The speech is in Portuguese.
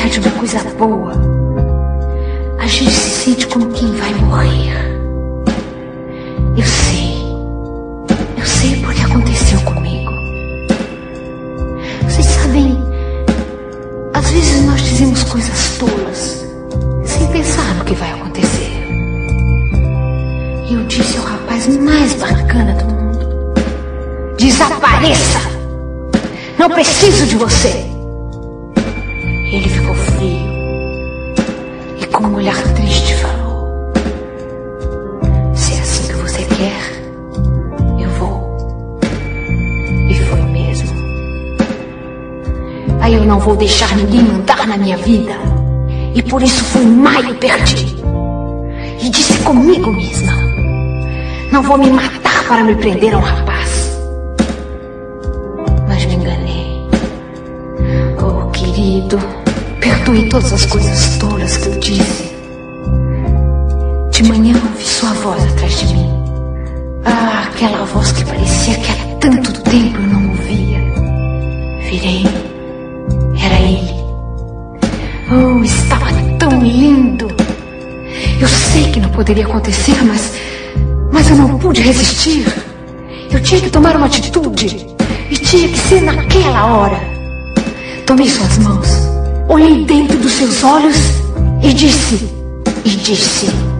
de uma coisa boa, a gente se sente como quem vai morrer. Eu sei porque aconteceu comigo. Vocês sabem, às vezes nós dizemos coisas tolas, sem pensar no que vai acontecer. E eu disse ao rapaz mais bacana do mundo: desapareça! Não preciso de você! Ele ficou frio e com um olhar triste falou: se é assim que você quer, eu vou. E foi mesmo. Aí eu não vou deixar ninguém mandar na minha vida. E por isso fui má e perdi. E disse comigo mesma: não vou me matar para me prender a um rapaz. Mas me enganei. Oh, querido, perdoe todas as coisas tolas que eu disse. De manhã ouvi sua voz atrás de mim. Ah, aquela voz que parecia que há tanto tempo eu não ouvia. Virei. Era ele. Oh, estava tão lindo. Eu sei que não poderia acontecer, mas eu não pude resistir. Eu tinha que tomar uma atitude. E tinha que ser naquela hora. Tomei suas mãos, olhei dentro dos seus olhos e disse: